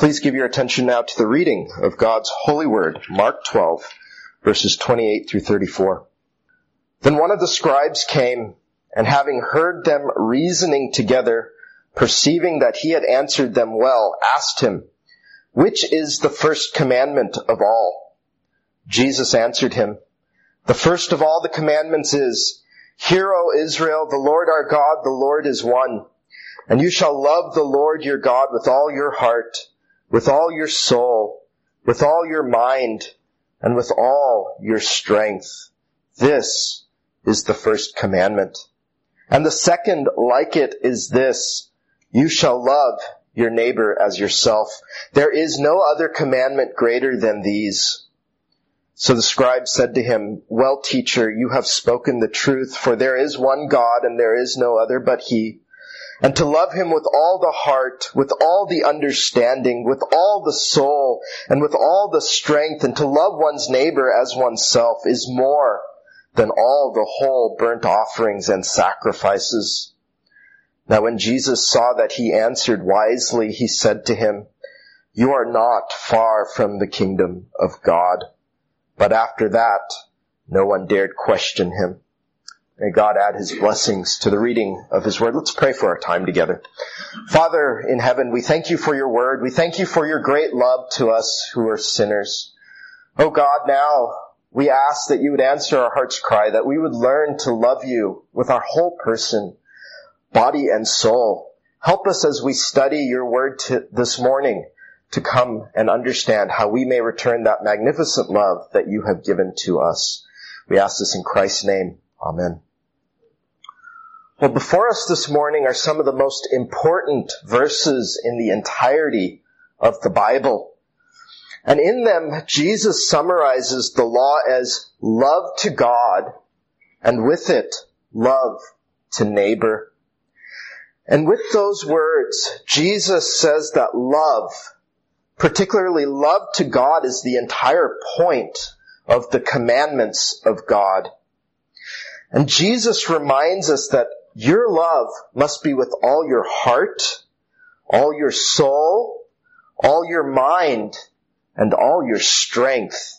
Please give your attention now to the reading of God's holy word, Mark 12, verses 28 through 34. Then one of the scribes came, and having heard them reasoning together, perceiving that he had answered them well, asked him, "Which is the first commandment of all?" Jesus answered him, "The first of all the commandments is, Hear, O Israel, the Lord our God, the Lord is one. And you shall love the Lord your God with all your heart, with all your soul, with all your mind, and with all your strength. This is the first commandment. And the second like it is this, you shall love your neighbor as yourself. There is no other commandment greater than these." So the scribe said to him, "Well, teacher, you have spoken the truth, for there is one God, and there is no other but He. And to love Him with all the heart, with all the understanding, with all the soul, and with all the strength, and to love one's neighbor as oneself is more than all the whole burnt offerings and sacrifices." Now when Jesus saw that he answered wisely, he said to him, "You are not far from the kingdom of God." But after that, no one dared question him. May God add His blessings to the reading of His word. Let's pray for our time together. Father in heaven, we thank You for Your word. We thank You for Your great love to us who are sinners. Oh God, now we ask that You would answer our heart's cry, that we would learn to love You with our whole person, body and soul. Help us as we study Your word this morning to come and understand how we may return that magnificent love that You have given to us. We ask this in Christ's name. Amen. Well, before us this morning are some of the most important verses in the entirety of the Bible. And in them, Jesus summarizes the law as love to God, and with it, love to neighbor. And with those words, Jesus says that love, particularly love to God, is the entire point of the commandments of God. And Jesus reminds us that your love must be with all your heart, all your soul, all your mind, and all your strength.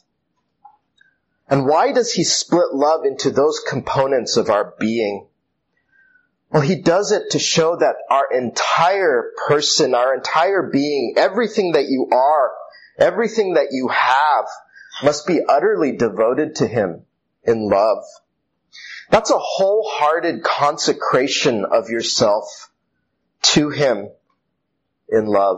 And why does He split love into those components of our being? Well, He does it to show that our entire person, our entire being, everything that you are, everything that you have, must be utterly devoted to Him in love. That's a wholehearted consecration of yourself to Him in love.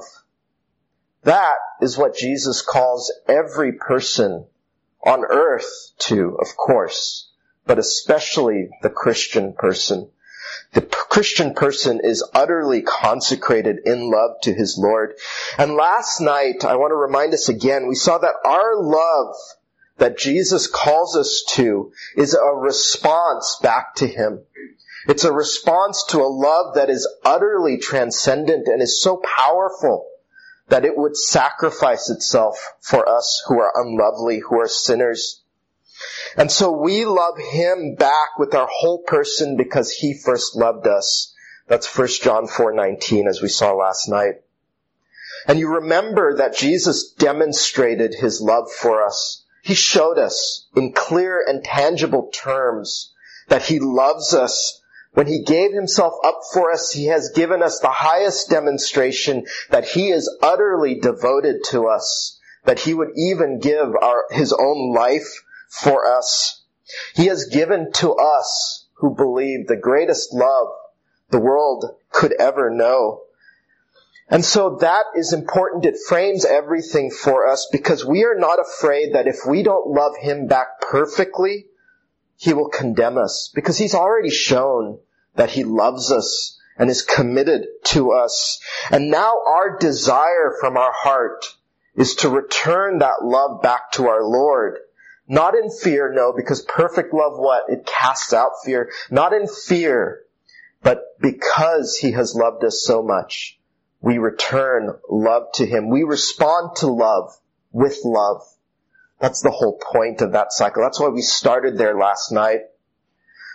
That is what Jesus calls every person on earth to, of course, but especially the Christian person. The Christian person is utterly consecrated in love to his Lord. And last night, I want to remind us again, we saw that our love that Jesus calls us to is a response back to Him. It's a response to a love that is utterly transcendent and is so powerful that it would sacrifice itself for us who are unlovely, who are sinners. And so we love Him back with our whole person because He first loved us. That's 1 John 4:19, as we saw last night. And you remember that Jesus demonstrated His love for us. He showed us in clear and tangible terms that He loves us. When He gave Himself up for us, He has given us the highest demonstration that He is utterly devoted to us, that He would even give His own life for us. He has given to us who believe the greatest love the world could ever know. And so that is important. It frames everything for us because we are not afraid that if we don't love Him back perfectly, He will condemn us, because He's already shown that He loves us and is committed to us. And now our desire from our heart is to return that love back to our Lord. Not in fear, no, because perfect love, what? It casts out fear. Not in fear, but because He has loved us so much. We return love to Him. We respond to love with love. That's the whole point of that cycle. That's why we started there last night.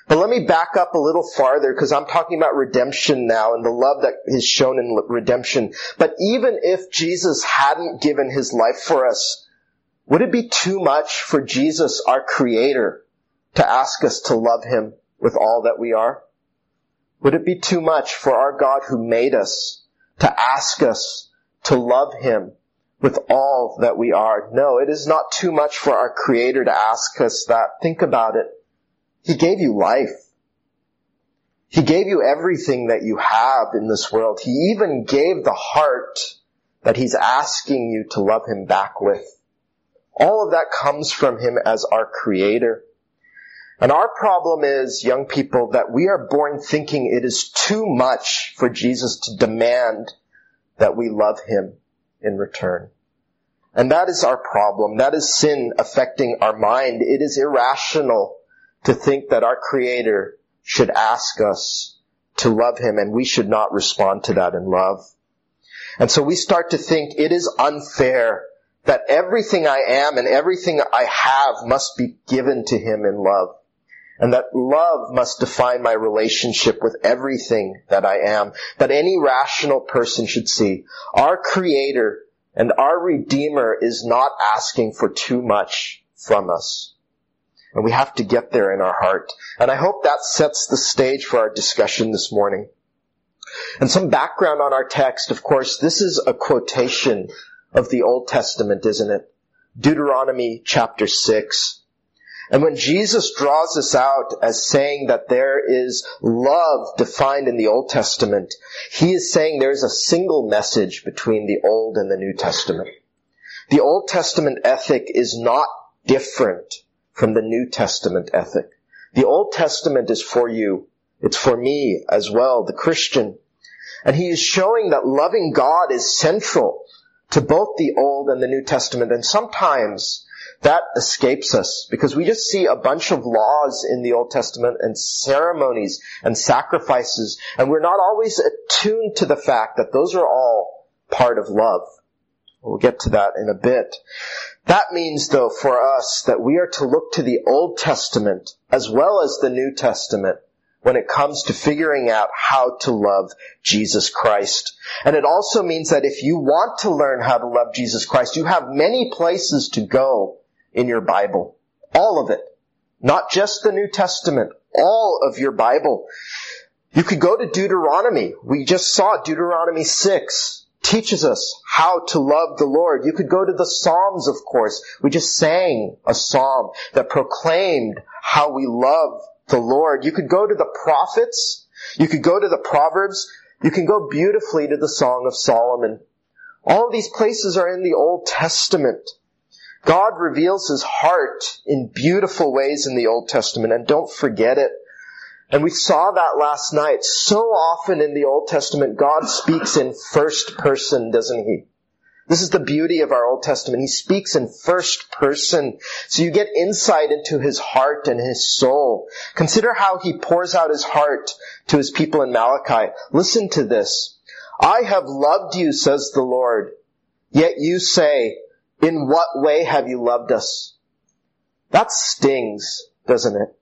But let me back up a little farther, because I'm talking about redemption now and the love that is shown in redemption. But even if Jesus hadn't given his life for us, would it be too much for Jesus, our Creator, to ask us to love him with all that we are? Would it be too much for our God who made us to ask us to love him with all that we are? No, it is not too much for our Creator to ask us that. Think about it. He gave you life. He gave you everything that you have in this world. He even gave the heart that he's asking you to love him back with. All of that comes from him as our Creator. And our problem is, young people, that we are born thinking it is too much for Jesus to demand that we love him in return. And that is our problem. That is sin affecting our mind. It is irrational to think that our Creator should ask us to love him, and we should not respond to that in love. And so we start to think it is unfair that everything I am and everything I have must be given to him in love. And that love must define my relationship with everything that I am. That any rational person should see. Our Creator and our Redeemer is not asking for too much from us. And we have to get there in our heart. And I hope that sets the stage for our discussion this morning. And some background on our text, of course, this is a quotation of the Old Testament, isn't it? Deuteronomy chapter 6. And when Jesus draws us out as saying that there is love defined in the Old Testament, he is saying there is a single message between the Old and the New Testament. The Old Testament ethic is not different from the New Testament ethic. The Old Testament is for you. It's for me as well, the Christian. And he is showing that loving God is central to both the Old and the New Testament. And sometimes that escapes us because we just see a bunch of laws in the Old Testament and ceremonies and sacrifices, and we're not always attuned to the fact that those are all part of love. We'll get to that in a bit. That means, though, for us that we are to look to the Old Testament as well as the New Testament when it comes to figuring out how to love Jesus Christ. And it also means that if you want to learn how to love Jesus Christ, you have many places to go in your Bible. All of it. Not just the New Testament. All of your Bible. You could go to Deuteronomy. We just saw Deuteronomy 6. Teaches us how to love the Lord. You could go to the Psalms, of course. We just sang a psalm that proclaimed how we love the Lord. You could go to the prophets. You could go to the Proverbs. You can go beautifully to the Song of Solomon. All of these places are in the Old Testament. God reveals his heart in beautiful ways in the Old Testament, and don't forget it. And we saw that last night. So often in the Old Testament, God speaks in first person, doesn't he? This is the beauty of our Old Testament. He speaks in first person. So you get insight into his heart and his soul. Consider how he pours out his heart to his people in Malachi. Listen to this. I have loved you, says the Lord. Yet you say, in what way have you loved us? That stings, doesn't it?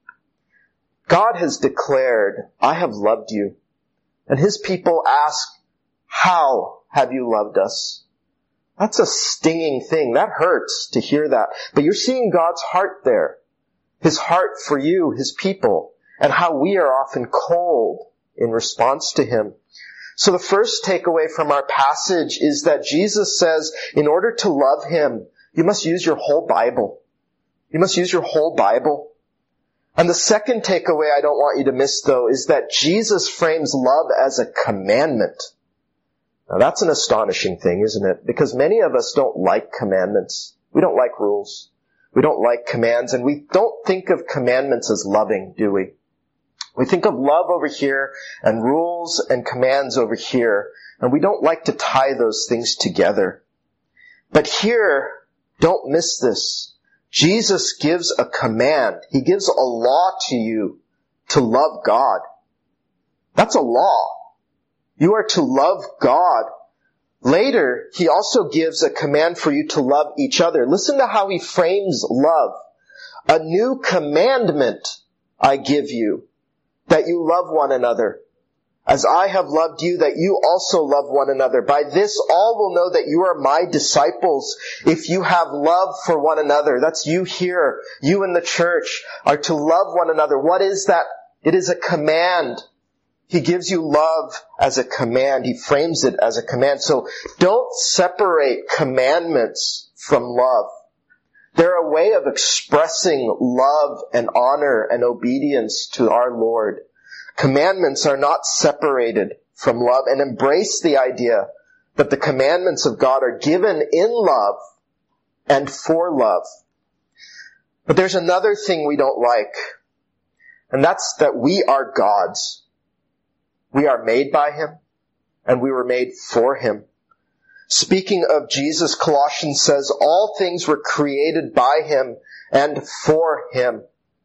God has declared, I have loved you. And his people ask, how have you loved us? That's a stinging thing. That hurts to hear that. But you're seeing God's heart there. His heart for you, his people, and how we are often cold in response to him. So the first takeaway from our passage is that Jesus says, in order to love him, you must use your whole Bible. You must use your whole Bible. And the second takeaway I don't want you to miss, though, is that Jesus frames love as a commandment. Now that's an astonishing thing, isn't it? Because many of us don't like commandments. We don't like rules. We don't like commands, and we don't think of commandments as loving, do we? We think of love over here and rules and commands over here, and we don't like to tie those things together. But here, don't miss this. Jesus gives a command. He gives a law to you to love God. That's a law. You are to love God. Later, he also gives a command for you to love each other. Listen to how he frames love. A new commandment I give you, that you love one another. As I have loved you, that you also love one another. By this all will know that you are my disciples, if you have love for one another. That's you here. You in the church are to love one another. What is that? It is a command. He gives you love as a command. He frames it as a command. So don't separate commandments from love. They're a way of expressing love and honor and obedience to our Lord. Commandments are not separated from love, and embrace the idea that the commandments of God are given in love and for love. But there's another thing we don't like, and that's that we are God's. We are made by Him, and we were made for Him. Speaking of Jesus, Colossians says, all things were created by Him and for Him.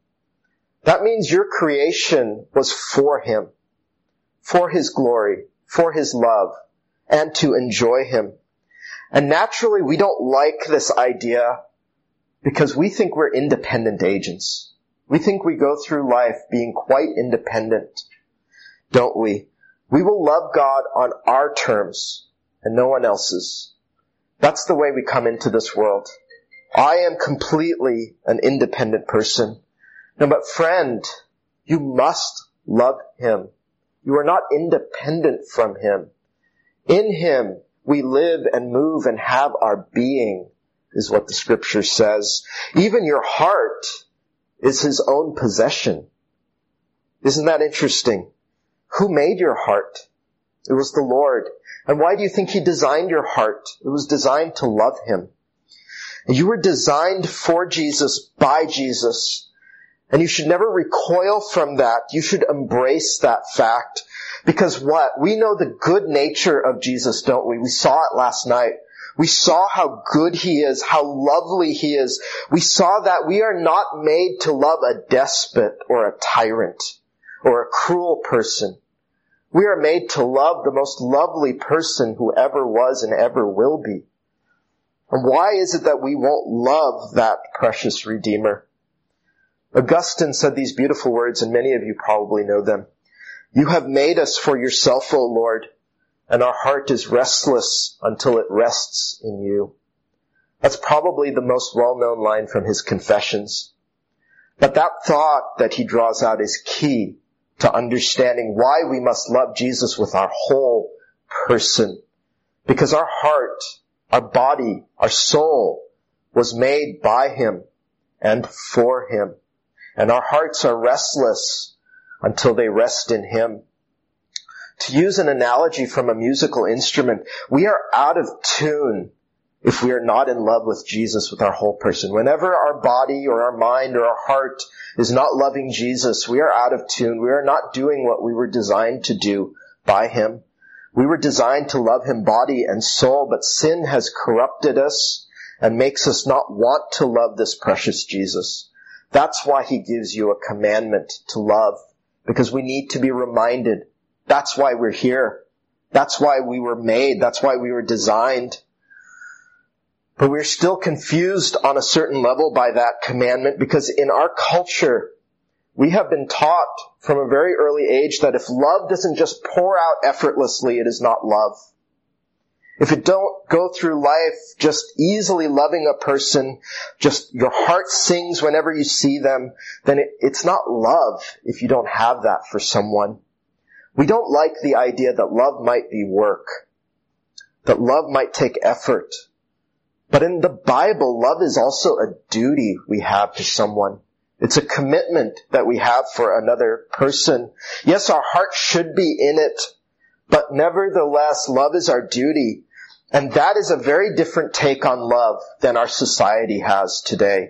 That means your creation was for Him, for His glory, for His love, and to enjoy Him. And naturally, we don't like this idea because we think we're independent agents. We think we go through life being quite independent, don't we? We will love God on our terms and no one else's. That's the way we come into this world. I am completely an independent person. No, but friend, you must love Him. You are not independent from Him. In Him, we live and move and have our being, is what the Scripture says. Even your heart is His own possession. Isn't that interesting? Who made your heart? It was the Lord. And why do you think He designed your heart? It was designed to love Him. You were designed for Jesus, by Jesus. And you should never recoil from that. You should embrace that fact. Because what? We know the good nature of Jesus, don't we? We saw it last night. We saw how good He is, how lovely He is. We saw that we are not made to love a despot or a tyrant or a cruel person. We are made to love the most lovely person who ever was and ever will be. And why is it that we won't love that precious Redeemer? Augustine said these beautiful words, and many of you probably know them. You have made us for yourself, O Lord, and our heart is restless until it rests in you. That's probably the most well-known line from his Confessions. But that thought that he draws out is key to understanding why we must love Jesus with our whole person. Because our heart, our body, our soul was made by Him and for Him. And our hearts are restless until they rest in Him. To use an analogy from a musical instrument, we are out of tune if we are not in love with Jesus with our whole person. Whenever our body or our mind or our heart is not loving Jesus, we are out of tune. We are not doing what we were designed to do by Him. We were designed to love Him body and soul, but sin has corrupted us and makes us not want to love this precious Jesus. That's why He gives you a commandment to love, because we need to be reminded. That's why we're here. That's why we were made. That's why we were designed. But we're still confused on a certain level by that commandment, because in our culture, we have been taught from a very early age that if love doesn't just pour out effortlessly, it is not love. If you don't go through life just easily loving a person, just your heart sings whenever you see them, then it's not love if you don't have that for someone. We don't like the idea that love might be work, that love might take effort. But in the Bible, love is also a duty we have to someone. It's a commitment that we have for another person. Yes, our heart should be in it, but nevertheless, love is our duty. And that is a very different take on love than our society has today.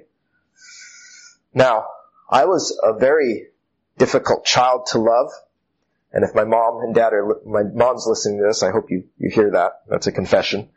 Now, I was a very difficult child to love. And if my mom and dad my mom's listening to this, I hope you hear that. That's a confession.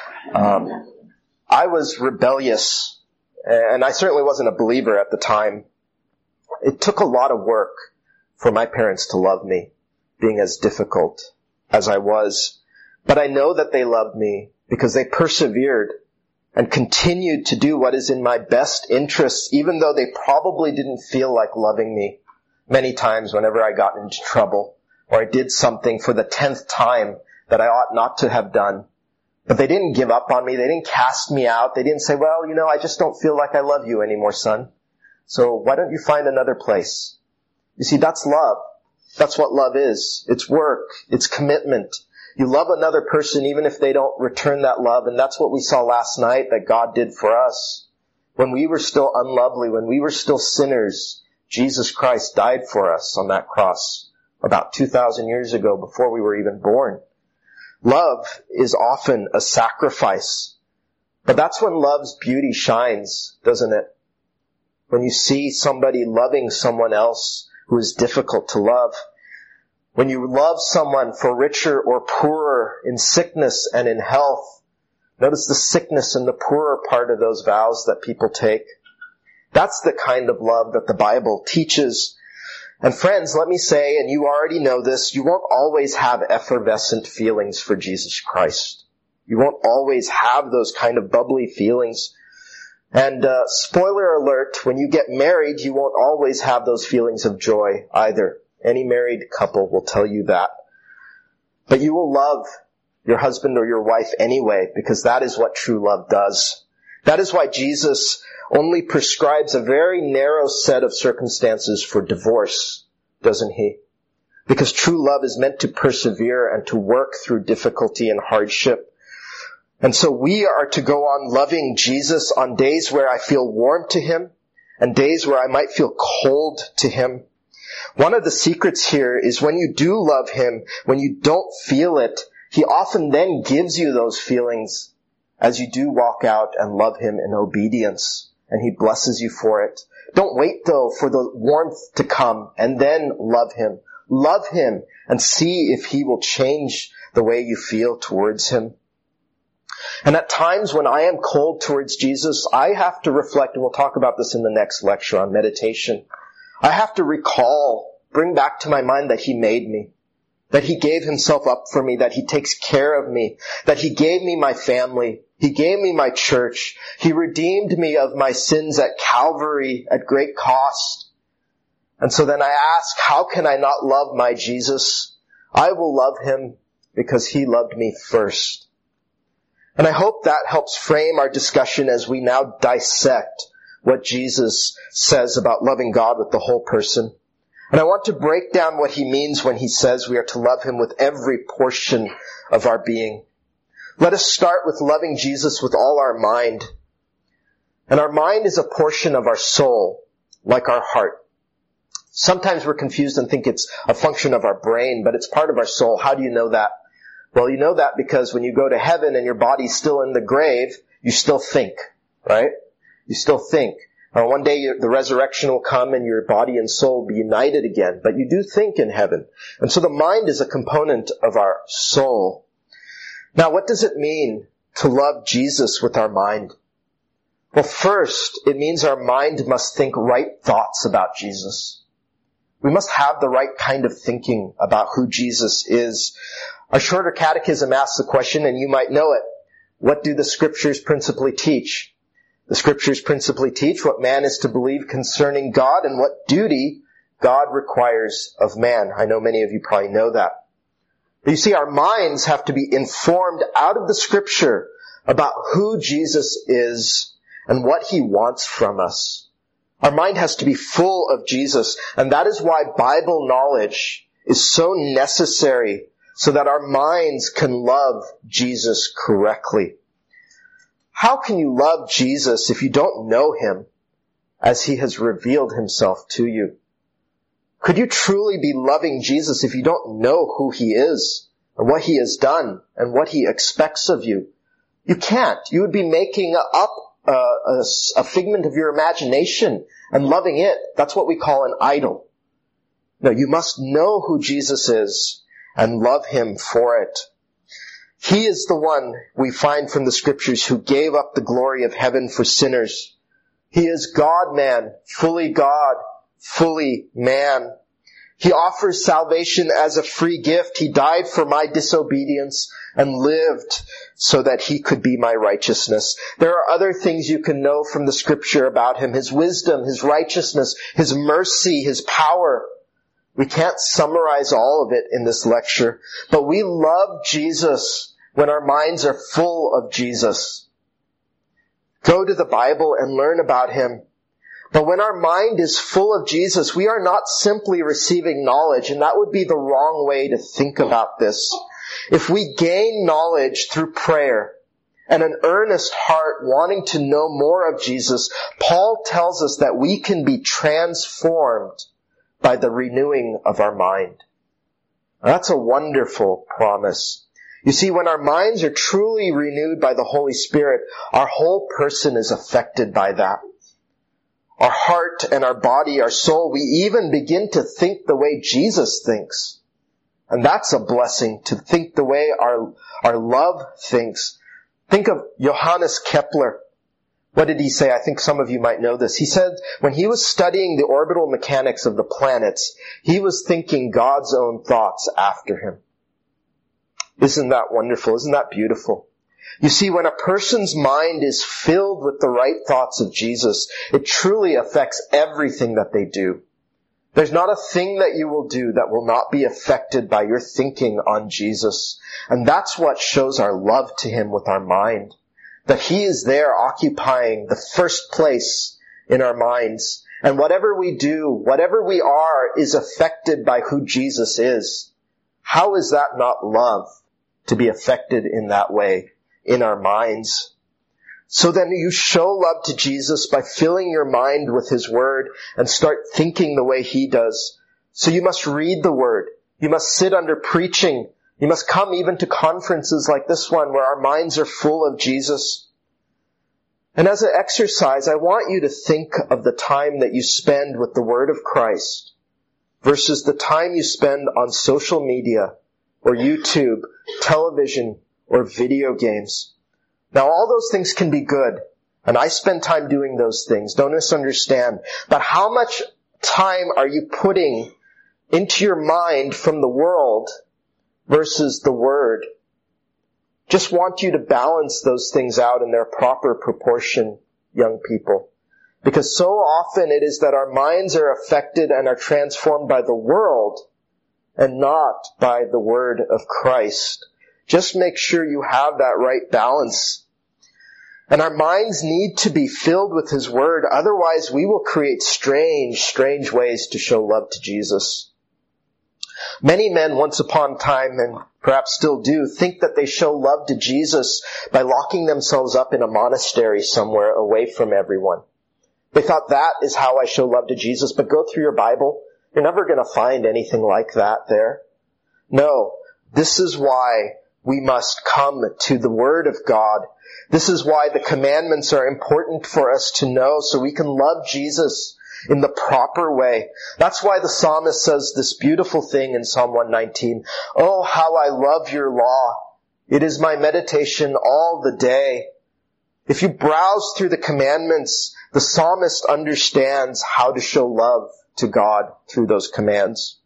I was rebellious, and I certainly wasn't a believer at the time. It took a lot of work for my parents to love me, being as difficult as I was. But I know that they loved me because they persevered and continued to do what is in my best interests, even though they probably didn't feel like loving me many times whenever I got into trouble or I did something for the 10th time that I ought not to have done. But they didn't give up on me. They didn't cast me out. They didn't say, well, I just don't feel like I love you anymore, son. So why don't you find another place? You see, that's love. That's what love is. It's work. It's commitment. You love another person even if they don't return that love. And that's what we saw last night that God did for us. When we were still unlovely, when we were still sinners, Jesus Christ died for us on that cross about 2,000 years ago before we were even born. Love is often a sacrifice. But that's when love's beauty shines, doesn't it? When you see somebody loving someone else who is difficult to love. When you love someone for richer or poorer, in sickness and in health. Notice the sickness and the poorer part of those vows that people take. That's the kind of love that the Bible teaches. And friends, let me say, and you already know this, you won't always have effervescent feelings for Jesus Christ. You won't always have those kind of bubbly feelings. And spoiler alert, when you get married, you won't always have those feelings of joy either. Any married couple will tell you that. But you will love your husband or your wife anyway, because that is what true love does. That is why Jesus only prescribes a very narrow set of circumstances for divorce, doesn't he? Because true love is meant to persevere and to work through difficulty and hardship. And so we are to go on loving Jesus on days where I feel warm to him and days where I might feel cold to him. One of the secrets here is when you do love him, when you don't feel it, he often then gives you those feelings as you do walk out and love him in obedience, and he blesses you for it. Don't wait, though, for the warmth to come and then love him. Love him and see if he will change the way you feel towards him. And at times when I am cold towards Jesus, I have to reflect, and we'll talk about this in the next lecture on meditation. I have to bring back to my mind that he made me, that he gave himself up for me, that he takes care of me, that he gave me my family, he gave me my church, he redeemed me of my sins at Calvary at great cost. And so then I ask, how can I not love my Jesus? I will love him because he loved me first. And I hope that helps frame our discussion as we now dissect what Jesus says about loving God with the whole person. And I want to break down what he means when he says we are to love him with every portion of our being. Let us start with loving Jesus with all our mind. And our mind is a portion of our soul, like our heart. Sometimes we're confused and think it's a function of our brain, but it's part of our soul. How do you know that? Well, you know that because when you go to heaven and your body's still in the grave, you still think, right? You still think. One day the resurrection will come and your body and soul will be united again, but you do think in heaven. And so the mind is a component of our soul. Now, what does it mean to love Jesus with our mind? Well, first, it means our mind must think right thoughts about Jesus. We must have the right kind of thinking about who Jesus is. Our shorter catechism asks the question, and you might know it, what do the scriptures principally teach? The scriptures principally teach what man is to believe concerning God and what duty God requires of man. I know many of you probably know that. But you see, our minds have to be informed out of the scripture about who Jesus is and what he wants from us. Our mind has to be full of Jesus, and that is why Bible knowledge is so necessary so that our minds can love Jesus correctly. How can you love Jesus if you don't know him as he has revealed himself to you? Could you truly be loving Jesus if you don't know who he is and what he has done and what he expects of you? You can't. You would be making up a figment of your imagination and loving it. That's what we call an idol. No, you must know who Jesus is and love him for it. He is the one we find from the scriptures who gave up the glory of heaven for sinners. He is God-man, fully God, fully man. He offers salvation as a free gift. He died for my disobedience and lived so that he could be my righteousness. There are other things you can know from the scripture about him. His wisdom, his righteousness, his mercy, his power. We can't summarize all of it in this lecture, but we love Jesus when our minds are full of Jesus. Go to the Bible and learn about Him. But when our mind is full of Jesus, we are not simply receiving knowledge, and that would be the wrong way to think about this. If we gain knowledge through prayer and an earnest heart wanting to know more of Jesus, Paul tells us that we can be transformed by the renewing of our mind. That's a wonderful promise. You see, when our minds are truly renewed by the Holy Spirit, our whole person is affected by that. Our heart and our body, our soul, we even begin to think the way Jesus thinks. And that's a blessing, to think the way our love thinks. Think of Johannes Kepler. What did he say? I think some of you might know this. He said when he was studying the orbital mechanics of the planets, he was thinking God's own thoughts after him. Isn't that wonderful? Isn't that beautiful? You see, when a person's mind is filled with the right thoughts of Jesus, it truly affects everything that they do. There's not a thing that you will do that will not be affected by your thinking on Jesus. And that's what shows our love to Him with our mind. That He is there occupying the first place in our minds. And whatever we do, whatever we are, is affected by who Jesus is. How is that not love, to be affected in that way in our minds? So then you show love to Jesus by filling your mind with His Word and start thinking the way He does. So you must read the Word. You must sit under preaching. You must come even to conferences like this one where our minds are full of Jesus. And as an exercise, I want you to think of the time that you spend with the Word of Christ versus the time you spend on social media or YouTube, television, or video games. Now, all those things can be good, and I spend time doing those things. Don't misunderstand. But how much time are you putting into your mind from the world versus the Word? Just want you to balance those things out in their proper proportion, young people. Because so often it is that our minds are affected and are transformed by the world and not by the Word of Christ. Just make sure you have that right balance. And our minds need to be filled with His Word. Otherwise, we will create strange ways to show love to Jesus. Many men once upon a time, and perhaps still do, think that they show love to Jesus by locking themselves up in a monastery somewhere away from everyone. They thought that is how I show love to Jesus, but go through your Bible. You're never going to find anything like that there. No, this is why we must come to the Word of God. This is why the commandments are important for us to know so we can love Jesus in the proper way. That's why the psalmist says this beautiful thing in Psalm 119. Oh, how I love your law. It is my meditation all the day. If you browse through the commandments, the psalmist understands how to show love to God through those commands.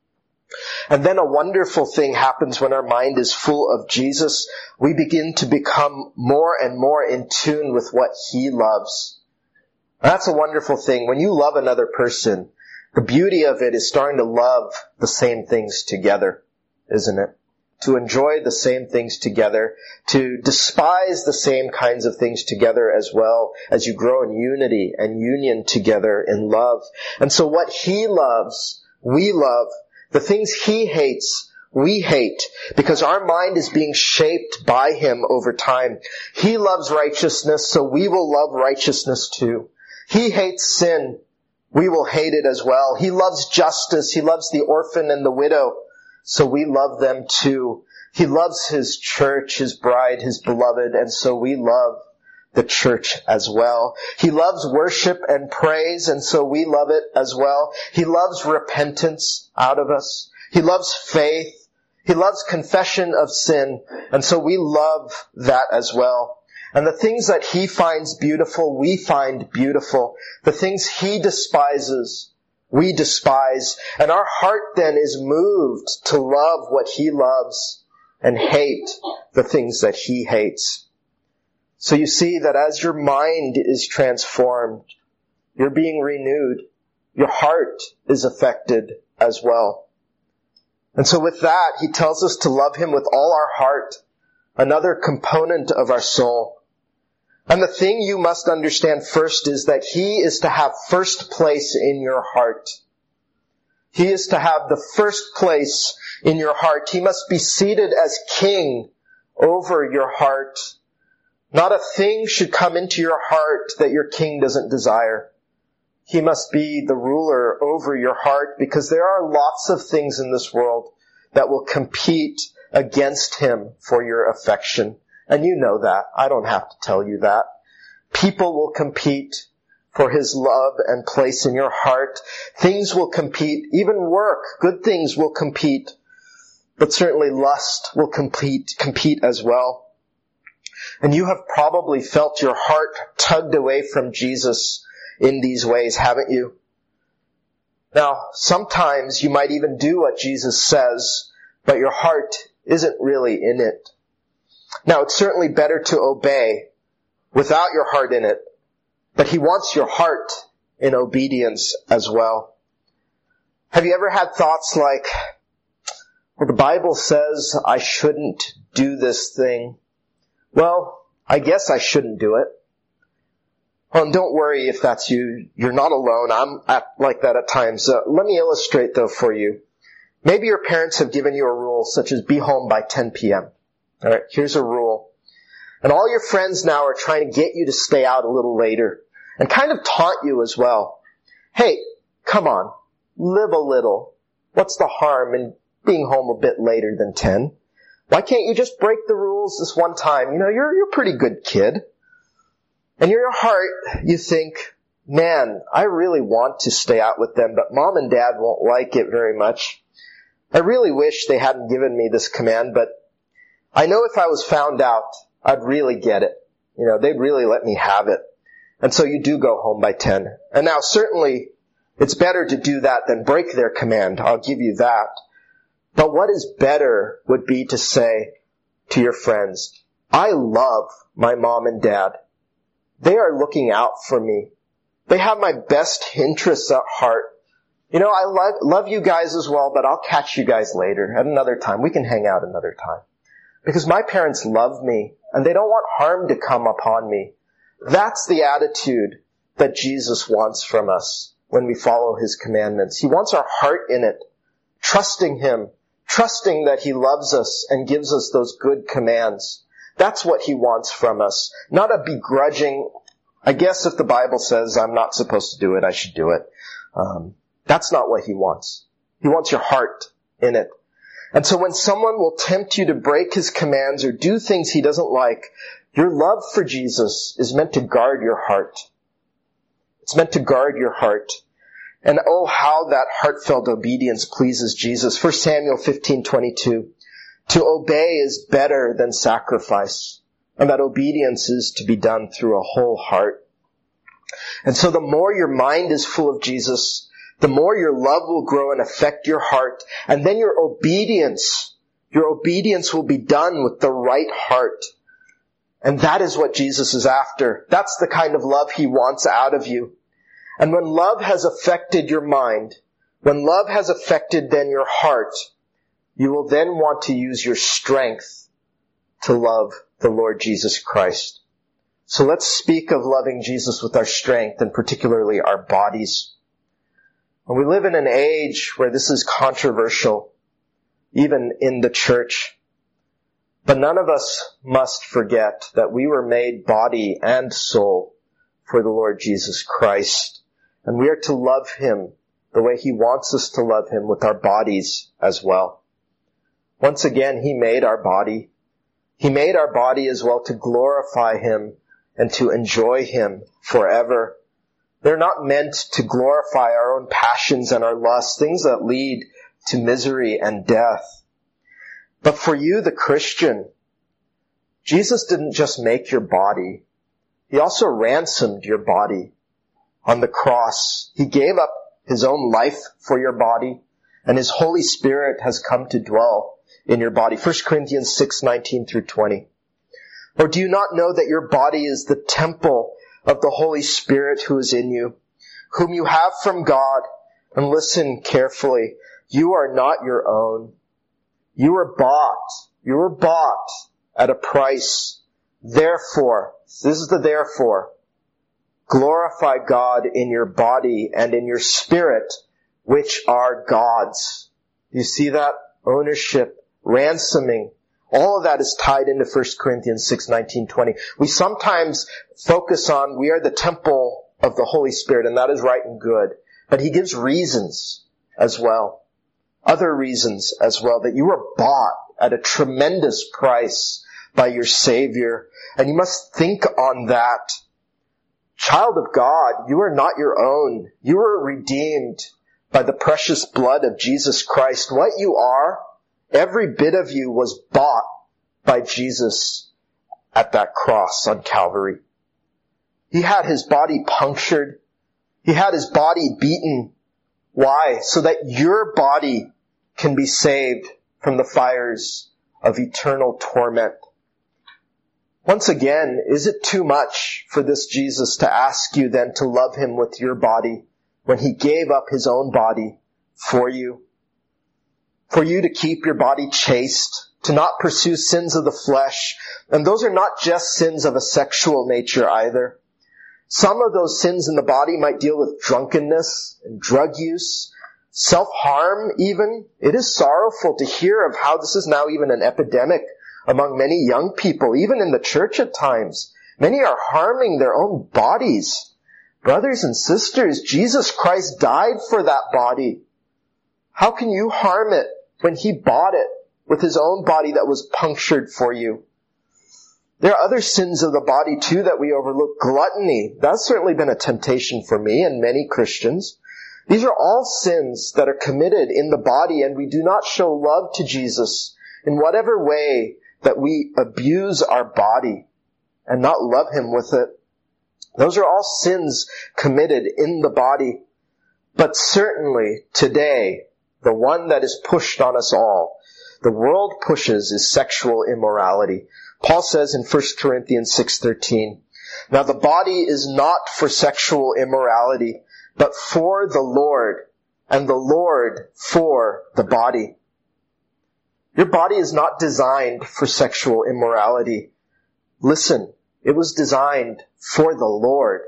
And then a wonderful thing happens when our mind is full of Jesus. We begin to become more and more in tune with what He loves. That's a wonderful thing. When you love another person, the beauty of it is starting to love the same things together, isn't it? To enjoy the same things together, to despise the same kinds of things together as well, as you grow in unity and union together in love. And so what He loves, we love. The things He hates, we hate, because our mind is being shaped by Him over time. He loves righteousness, so we will love righteousness too. He hates sin, we will hate it as well. He loves justice, He loves the orphan and the widow, so we love them too. He loves His church, His bride, His beloved, and so we love the church as well. He loves worship and praise, and so we love it as well. He loves repentance out of us. He loves faith. He loves confession of sin, and so we love that as well. And the things that He finds beautiful, we find beautiful. The things He despises, we despise. And our heart then is moved to love what He loves and hate the things that He hates. So you see that as your mind is transformed, you're being renewed, your heart is affected as well. And so with that, he tells us to love him with all our heart, another component of our soul. And the thing you must understand first is that he is to have first place in your heart. He is to have the first place in your heart. He must be seated as king over your heart. Not a thing should come into your heart that your king doesn't desire. He must be the ruler over your heart, because there are lots of things in this world that will compete against him for your affection. And you know that. I don't have to tell you that. People will compete for his love and place in your heart. Things will compete. Even work, good things will compete. But certainly lust will compete as well. And you have probably felt your heart tugged away from Jesus in these ways, haven't you? Now, sometimes you might even do what Jesus says, but your heart isn't really in it. Now, it's certainly better to obey without your heart in it, but he wants your heart in obedience as well. Have you ever had thoughts like, well, the Bible says I shouldn't do this thing. Well, I guess I shouldn't do it. Well, and don't worry if that's you. You're not alone. I'm like that at times. Let me illustrate, though, for you. Maybe your parents have given you a rule, such as be home by 10 p.m. All right, here's a rule. And all your friends now are trying to get you to stay out a little later and kind of taunt you as well. Hey, come on, live a little. What's the harm in being home a bit later than 10? Why can't you just break the rules this one time? You know, you're a pretty good kid. And in your heart, you think, man, I really want to stay out with them, but mom and dad won't like it very much. I really wish they hadn't given me this command, but I know if I was found out, I'd really get it. You know, they'd really let me have it. And so you do go home by 10. And now certainly, it's better to do that than break their command. I'll give you that. But what is better would be to say to your friends, I love my mom and dad. They are looking out for me. They have my best interests at heart. You know, I love you guys as well, but I'll catch you guys later at another time. We can hang out another time. Because my parents love me, and they don't want harm to come upon me. That's the attitude that Jesus wants from us when we follow his commandments. He wants our heart in it, trusting him, trusting that he loves us and gives us those good commands. That's what he wants from us. Not a begrudging, I guess if the Bible says I'm not supposed to do it, I should do it. That's not what he wants. He wants your heart in it. And so when someone will tempt you to break his commands or do things he doesn't like, your love for Jesus is meant to guard your heart. It's meant to guard your heart. And oh, how that heartfelt obedience pleases Jesus. 1 Samuel 15:22. To obey is better than sacrifice, and that obedience is to be done through a whole heart. And so the more your mind is full of Jesus, the more your love will grow and affect your heart, and then your obedience will be done with the right heart. And that is what Jesus is after. That's the kind of love he wants out of you. And when love has affected your mind, when love has affected then your heart, you will then want to use your strength to love the Lord Jesus Christ. So let's speak of loving Jesus with our strength, and particularly our bodies. And we live in an age where this is controversial, even in the church. But none of us must forget that we were made body and soul for the Lord Jesus Christ. And we are to love him the way he wants us to love him, with our bodies as well. Once again, he made our body. He made our body as well to glorify him and to enjoy him forever. They're not meant to glorify our own passions and our lusts, things that lead to misery and death. But for you, the Christian, Jesus didn't just make your body. He also ransomed your body on the cross. He gave up his own life for your body, and his Holy Spirit has come to dwell in your body. 1 Corinthians 6:19 through 20. Or do you not know that your body is the temple of the Holy Spirit who is in you, whom you have from God? And listen carefully. You are not your own. You were bought. You were bought at a price. Therefore, this is the therefore, glorify God in your body and in your spirit, which are God's. You see that? Ownership, ransoming. All of that is tied into 1 Corinthians 6:19-20. We sometimes focus on we are the temple of the Holy Spirit, and that is right and good. But he gives reasons as well. Other reasons as well, that you were bought at a tremendous price by your Savior. And you must think on that. Child of God, you are not your own. You were redeemed by the precious blood of Jesus Christ. What you are, every bit of you was bought by Jesus at that cross on Calvary. He had his body punctured. He had his body beaten. Why? So that your body can be saved from the fires of eternal torment. Once again, is it too much for this Jesus to ask you then to love him with your body when he gave up his own body for you? For you to keep your body chaste, to not pursue sins of the flesh. And those are not just sins of a sexual nature either. Some of those sins in the body might deal with drunkenness and drug use, self-harm even. It is sorrowful to hear of how this is now even an epidemic among many young people, even in the church at times. Many are harming their own bodies. Brothers and sisters, Jesus Christ died for that body. How can you harm it when he bought it with his own body that was punctured for you? There are other sins of the body too that we overlook. Gluttony. That's certainly been a temptation for me and many Christians. These are all sins that are committed in the body, and we do not show love to Jesus in whatever way that we abuse our body and not love him with it. Those are all sins committed in the body. But certainly today, the one that is pushed on us all, the world pushes, is sexual immorality. Paul says in 1 Corinthians 6:13, now the body is not for sexual immorality, but for the Lord, and the Lord for the body. Your body is not designed for sexual immorality. Listen, it was designed for the Lord.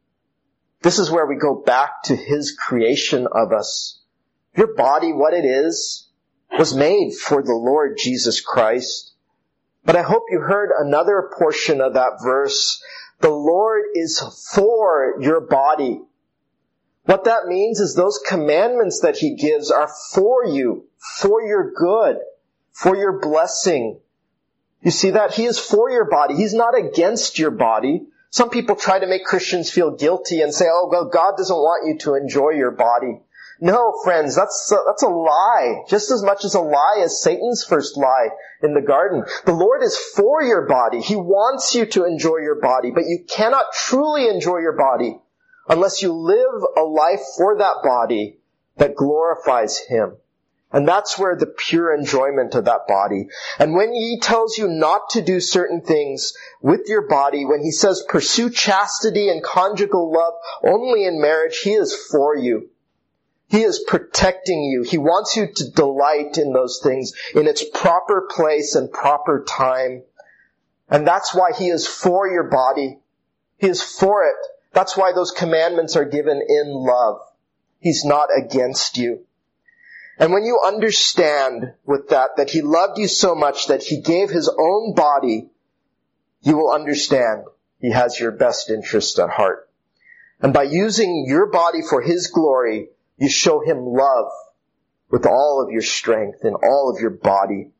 This is where we go back to his creation of us. Your body, what it is, was made for the Lord Jesus Christ. But I hope you heard another portion of that verse. The Lord is for your body. What that means is those commandments that he gives are for you, for your good, for your blessing. You see that? He is for your body. He's not against your body. Some people try to make Christians feel guilty and say, oh, well, God doesn't want you to enjoy your body. No, friends, that's a lie. Just as much as a lie as Satan's first lie in the garden. The Lord is for your body. He wants you to enjoy your body, but you cannot truly enjoy your body unless you live a life for that body that glorifies him. And that's where the pure enjoyment of that body. And when he tells you not to do certain things with your body, when he says pursue chastity and conjugal love only in marriage, he is for you. He is protecting you. He wants you to delight in those things in its proper place and proper time. And that's why he is for your body. He is for it. That's why those commandments are given in love. He's not against you. And when you understand with that he loved you so much that he gave his own body, you will understand he has your best interest at heart. And by using your body for his glory, you show him love with all of your strength and all of your body.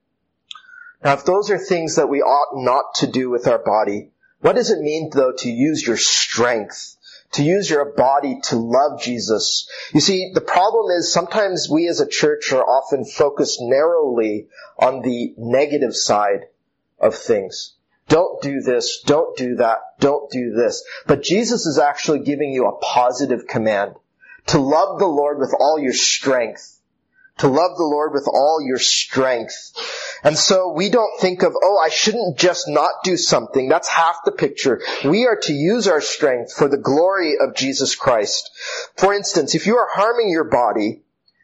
Now, if those are things that we ought not to do with our body, what does it mean, though, to use your strength, to use your body to love Jesus? You see, the problem is sometimes we as a church are often focused narrowly on the negative side of things. Don't do this, don't do that, don't do this. But Jesus is actually giving you a positive command. To love the Lord with all your strength. To love the Lord with all your strength. And so we don't think of, oh, I shouldn't just not do something. That's half the picture. We are to use our strength for the glory of Jesus Christ. For instance, if you are harming your body,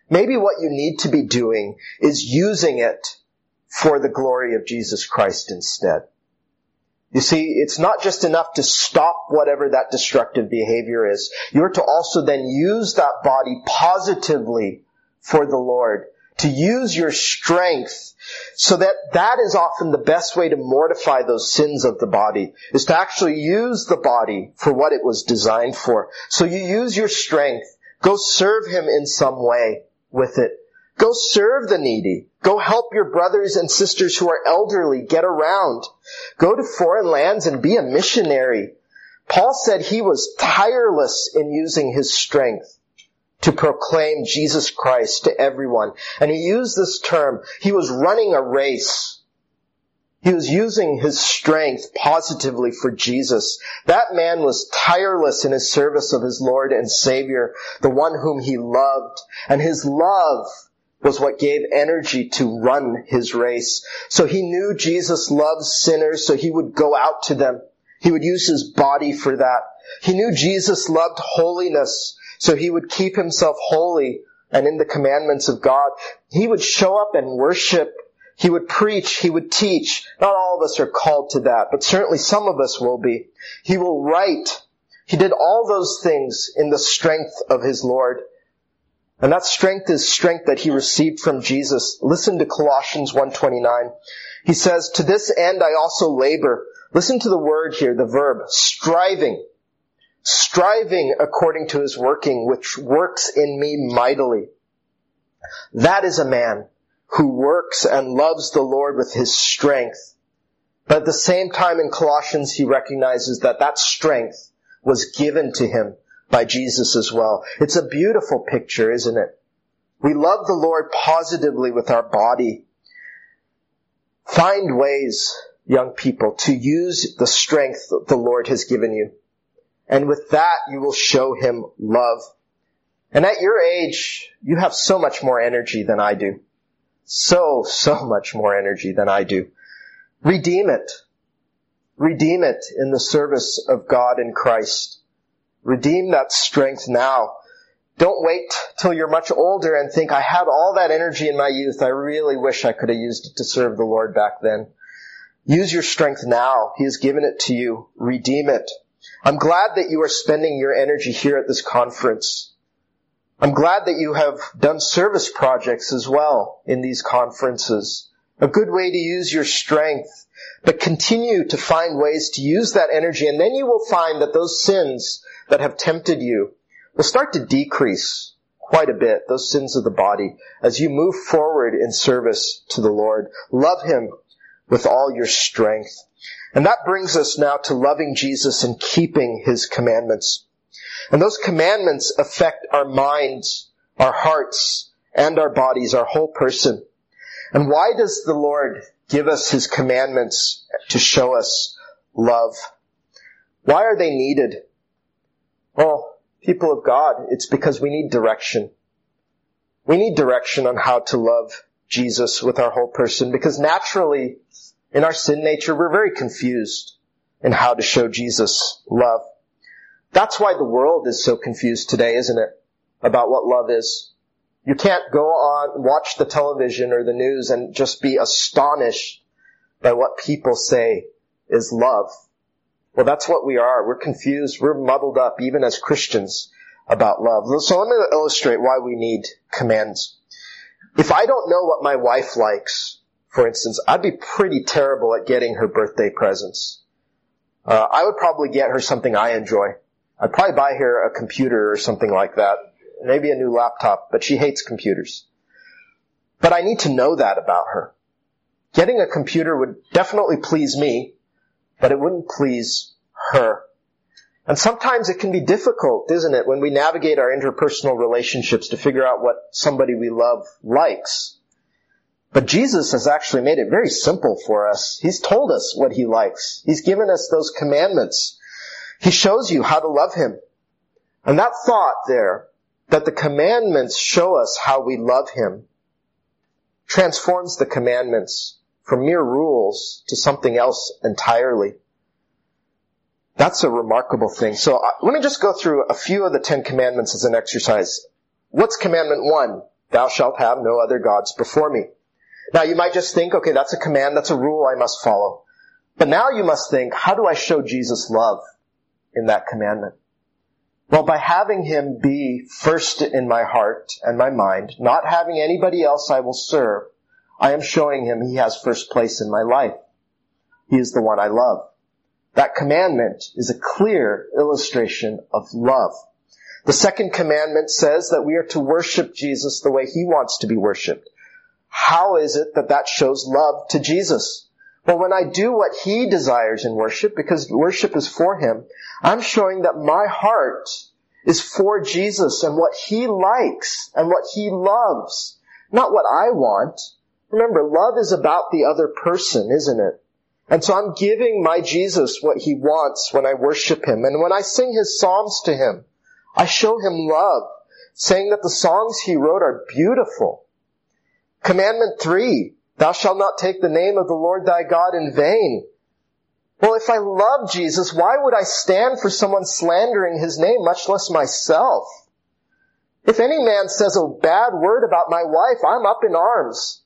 Maybe what you need to be doing is using it for the glory of Jesus Christ instead. You see, it's not just enough to stop whatever that destructive behavior is. You're to also then use that body positively for the Lord. To use your strength so that is often the best way to mortify those sins of the body, is to actually use the body for what it was designed for. So you use your strength. Go serve Him in some way with it. Go serve the needy. Go help your brothers and sisters who are elderly get around. Go to foreign lands and be a missionary. Paul said he was tireless in using his strength to proclaim Jesus Christ to everyone. And he used this term. He was running a race. He was using his strength positively for Jesus. That man was tireless in his service of his Lord and Savior, the one whom he loved. And his love was what gave energy to run his race. So he knew Jesus loves sinners, so he would go out to them. He would use his body for that. He knew Jesus loved holiness, so he would keep himself holy and in the commandments of God. He would show up and worship. He would preach. He would teach. Not all of us are called to that, but certainly some of us will be. He will write. He did all those things in the strength of his Lord. And that strength is strength that he received from Jesus. Listen to Colossians 1:29. He says, "To this end I also labor." Listen to the word here, the verb, striving. Striving according to his working, which works in me mightily. That is a man who works and loves the Lord with his strength. But at the same time in Colossians, he recognizes that that strength was given to him by Jesus as well. It's a beautiful picture, isn't it? We love the Lord positively with our body. Find ways, young people, to use the strength that the Lord has given you. And with that, you will show Him love. And at your age, you have so much more energy than I do. So much more energy than I do. Redeem it. Redeem it in the service of God in Christ. Redeem that strength now. Don't wait till you're much older and think, I had all that energy in my youth. I really wish I could have used it to serve the Lord back then. Use your strength now. He has given it to you. Redeem it. I'm glad that you are spending your energy here at this conference. I'm glad that you have done service projects as well in these conferences. A good way to use your strength. But continue to find ways to use that energy, and then you will find that those sins that have tempted you will start to decrease quite a bit, those sins of the body, as you move forward in service to the Lord. Love Him with all your strength. And that brings us now to loving Jesus and keeping His commandments. And those commandments affect our minds, our hearts, and our bodies, our whole person. And why does the Lord give us His commandments to show us love? Why are they needed? Well, people of God, it's because we need direction. We need direction on how to love Jesus with our whole person, because naturally, in our sin nature, we're very confused in how to show Jesus love. That's why the world is so confused today, isn't it? About what love is. You can't go on, watch the television or the news and just be astonished by what people say is love. Well, that's what we are. We're confused. We're muddled up, even as Christians, about love. So let me illustrate why we need commands. If I don't know what my wife likes, for instance, I'd be pretty terrible at getting her birthday presents. I would probably get her something I enjoy. I'd probably buy her a computer or something like that. Maybe a new laptop, but she hates computers. But I need to know that about her. Getting a computer would definitely please me, but it wouldn't please her. And sometimes it can be difficult, isn't it, when we navigate our interpersonal relationships to figure out what somebody we love likes. But Jesus has actually made it very simple for us. He's told us what He likes. He's given us those commandments. He shows you how to love Him. And that thought there, that the commandments show us how we love Him, transforms the commandments from mere rules to something else entirely. That's a remarkable thing. So let me just go through a few of the 10 commandments as an exercise. What's commandment 1? Thou shalt have no other gods before me. Now you might just think, okay, that's a command, that's a rule I must follow. But now you must think, how do I show Jesus love in that commandment? Well, by having him be first in my heart and my mind, not having anybody else I will serve, I am showing him he has first place in my life. He is the one I love. That commandment is a clear illustration of love. The second commandment says that we are to worship Jesus the way he wants to be worshipped. How is it that that shows love to Jesus? Well, when I do what he desires in worship, because worship is for him, I'm showing that my heart is for Jesus and what he likes and what he loves, not what I want. Remember, love is about the other person, isn't it? And so I'm giving my Jesus what he wants when I worship him. And when I sing his psalms to him, I show him love, saying that the songs he wrote are beautiful. Commandment 3, thou shalt not take the name of the Lord thy God in vain. Well, if I love Jesus, why would I stand for someone slandering his name, much less myself? If any man says a bad word about my wife, I'm up in arms.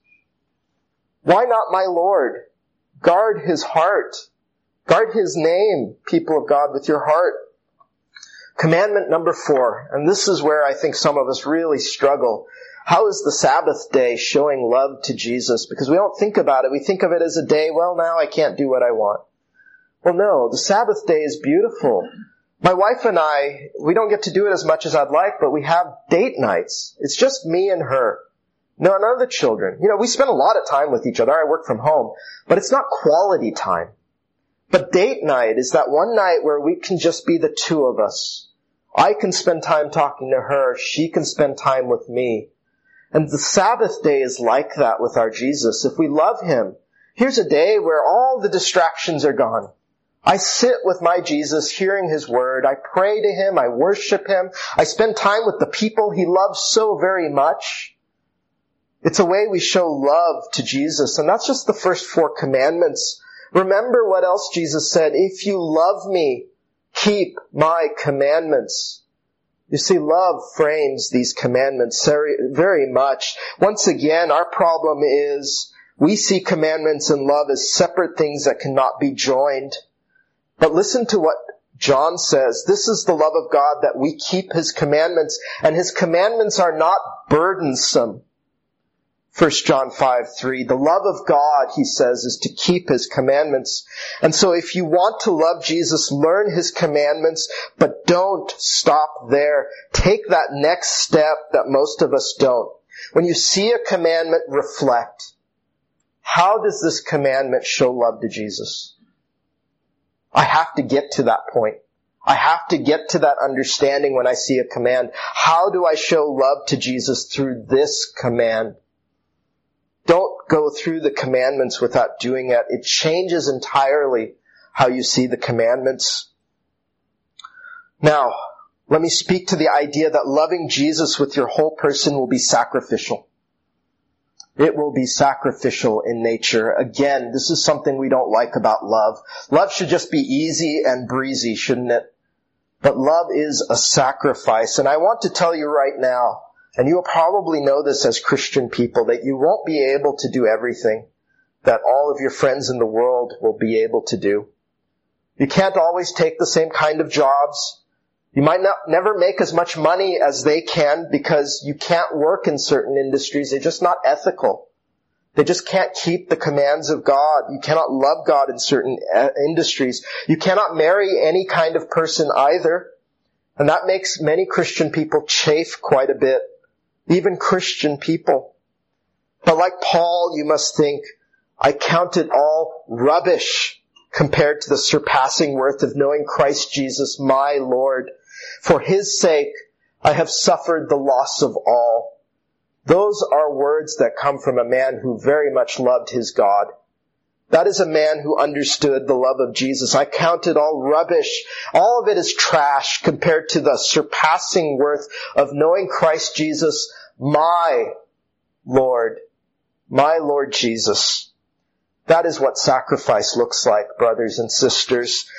Why not my Lord? Guard his heart. Guard his name, people of God, with your heart. Commandment number 4, and this is where I think some of us really struggle. How is the Sabbath day showing love to Jesus? Because we don't think about it. We think of it as a day, well, now I can't do what I want. Well, no, the Sabbath day is beautiful. My wife and I, we don't get to do it as much as I'd like, but we have date nights. It's just me and her. No, none of the children. We spend a lot of time with each other. I work from home, but it's not quality time. But date night is that one night where we can just be the two of us. I can spend time talking to her. She can spend time with me. And the Sabbath day is like that with our Jesus. If we love him, here's a day where all the distractions are gone. I sit with my Jesus hearing his word. I pray to him. I worship him. I spend time with the people he loves so very much. It's a way we show love to Jesus. And that's just the first 4 commandments. Remember what else Jesus said. If you love me, keep my commandments. You see, love frames these commandments very, very much. Once again, our problem is we see commandments and love as separate things that cannot be joined. But listen to what John says. This is the love of God, that we keep his commandments, and his commandments are not burdensome. 1 John 5:3. The love of God, he says, is to keep his commandments. And so if you want to love Jesus, learn his commandments, but don't stop there. Take that next step that most of us don't. When you see a commandment, reflect. How does this commandment show love to Jesus? I have to get to that point. I have to get to that understanding when I see a command. How do I show love to Jesus through this command? Don't go through the commandments without doing it. It changes entirely how you see the commandments. Now, let me speak to the idea that loving Jesus with your whole person will be sacrificial. It will be sacrificial in nature. Again, this is something we don't like about love. Love should just be easy and breezy, shouldn't it? But love is a sacrifice. And I want to tell you right now, and you will probably know this as Christian people, that you won't be able to do everything that all of your friends in the world will be able to do. You can't always take the same kind of jobs. You might never make as much money as they can because you can't work in certain industries. They're just not ethical. They just can't keep the commands of God. You cannot love God in certain industries. You cannot marry any kind of person either. And that makes many Christian people chafe quite a bit. Even Christian people. But like Paul, you must think, I count it all rubbish compared to the surpassing worth of knowing Christ Jesus, my Lord. For his sake, I have suffered the loss of all. Those are words that come from a man who very much loved his God. That is a man who understood the love of Jesus. I count it all rubbish. All of it is trash compared to the surpassing worth of knowing Christ Jesus, my Lord Jesus. That is what sacrifice looks like, brothers and sisters.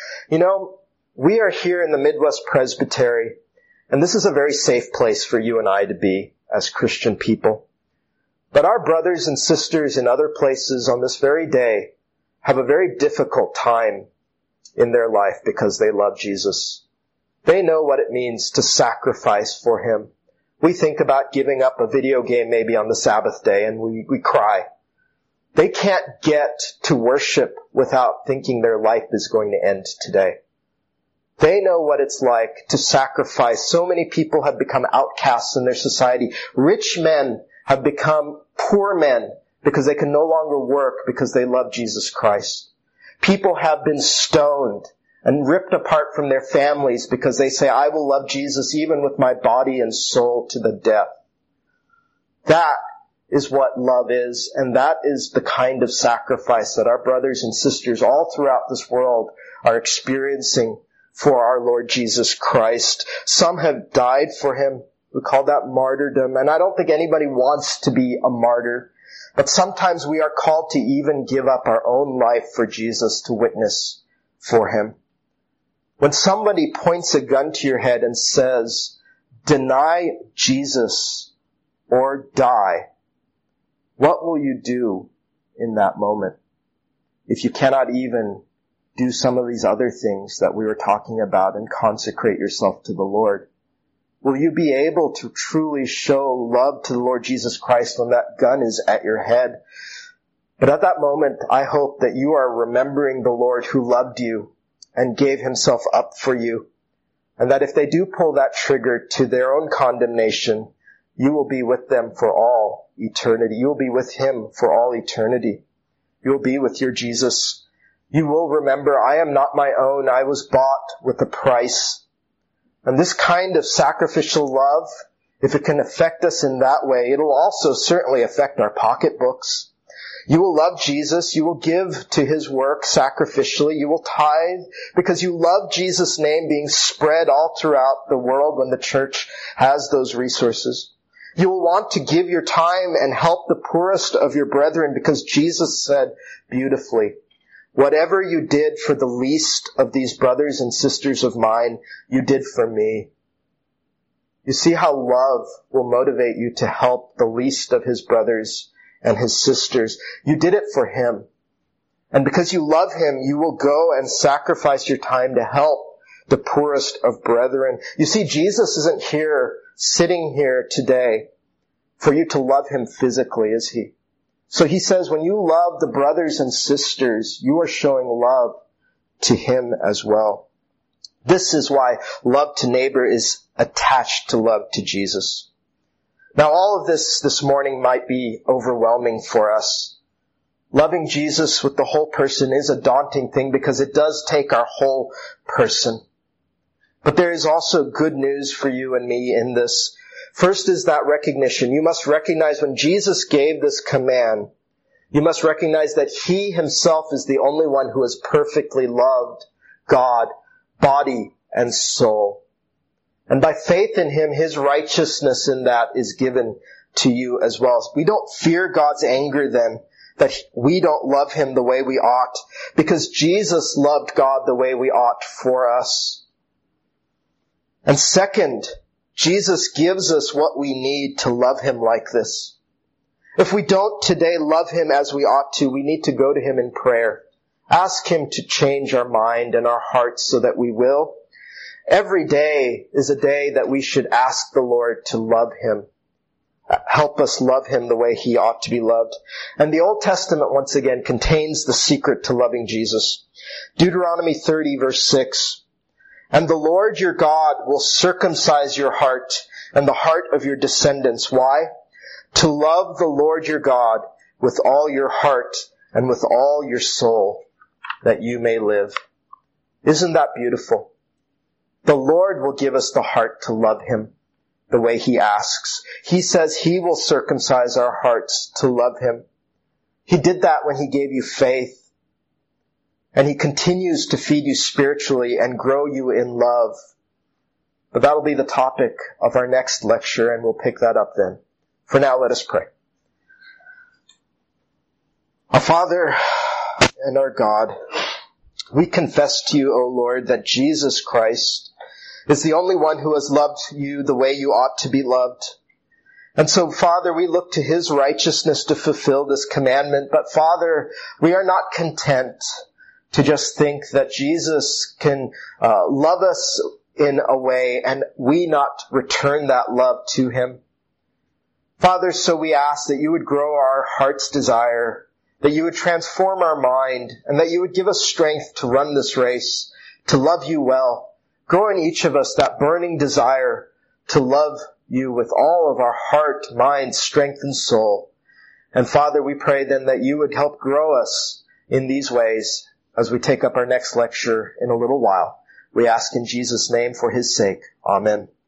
We are here in the Midwest Presbytery, and this is a very safe place for you and I to be. as Christian people. But our brothers and sisters in other places on this very day have a very difficult time in their life because they love Jesus. They know what it means to sacrifice for Him. We think about giving up a video game maybe on the Sabbath day and we cry. They can't get to worship without thinking their life is going to end today. They know what it's like to sacrifice. So many people have become outcasts in their society. Rich men have become poor men because they can no longer work because they love Jesus Christ. People have been stoned and ripped apart from their families because they say, I will love Jesus even with my body and soul to the death. That is what love is, and that is the kind of sacrifice that our brothers and sisters all throughout this world are experiencing for our Lord Jesus Christ. Some have died for Him. We call that martyrdom, and I don't think anybody wants to be a martyr, but sometimes we are called to even give up our own life for Jesus to witness for Him. When somebody points a gun to your head and says, deny Jesus or die, what will you do in that moment? If you cannot even do some of these other things that we were talking about and consecrate yourself to the Lord, will you be able to truly show love to the Lord Jesus Christ when that gun is at your head? But at that moment, I hope that you are remembering the Lord who loved you and gave Himself up for you, and that if they do pull that trigger to their own condemnation, you will be with them for all eternity. You will be with Him for all eternity. You will be with your Jesus. You will remember, I am not my own. I was bought with a price. And this kind of sacrificial love, if it can affect us in that way, it'll also certainly affect our pocketbooks. You will love Jesus. You will give to His work sacrificially. You will tithe because you love Jesus' name being spread all throughout the world when the church has those resources. You will want to give your time and help the poorest of your brethren because Jesus said beautifully, whatever you did for the least of these brothers and sisters of mine, you did for me. You see how love will motivate you to help the least of His brothers and His sisters. You did it for Him. And because you love Him, you will go and sacrifice your time to help the poorest of brethren. You see, Jesus isn't sitting here today for you to love Him physically, is He? So He says, when you love the brothers and sisters, you are showing love to Him as well. This is why love to neighbor is attached to love to Jesus. Now, all of this morning might be overwhelming for us. Loving Jesus with the whole person is a daunting thing because it does take our whole person. But there is also good news for you and me in this. First is that recognition. You must recognize when Jesus gave this command, you must recognize that He Himself is the only one who has perfectly loved God, body and soul. And by faith in Him, His righteousness in that is given to you as well. We don't fear God's anger then, that we don't love Him the way we ought, because Jesus loved God the way we ought for us. And second, Jesus gives us what we need to love Him like this. If we don't today love Him as we ought to, we need to go to Him in prayer. Ask Him to change our mind and our hearts so that we will. Every day is a day that we should ask the Lord to love Him. Help us love Him the way He ought to be loved. And the Old Testament, once again, contains the secret to loving Jesus. Deuteronomy 30, verse 6. And the Lord your God will circumcise your heart and the heart of your descendants. Why? To love the Lord your God with all your heart and with all your soul, that you may live. Isn't that beautiful? The Lord will give us the heart to love Him the way He asks. He says He will circumcise our hearts to love Him. He did that when He gave you faith. And He continues to feed you spiritually and grow you in love. But that'll be the topic of our next lecture, and we'll pick that up then. For now, let us pray. Our Father and our God, we confess to you, O Lord, that Jesus Christ is the only one who has loved you the way you ought to be loved. And so, Father, we look to His righteousness to fulfill this commandment. But Father, we are not content to just think that Jesus can love us in a way and we not return that love to Him. Father, so we ask that you would grow our heart's desire, that you would transform our mind, and that you would give us strength to run this race, to love you well. Grow in each of us that burning desire to love you with all of our heart, mind, strength, and soul. And Father, we pray then that you would help grow us in these ways as we take up our next lecture in a little while. We ask in Jesus' name for His sake. Amen.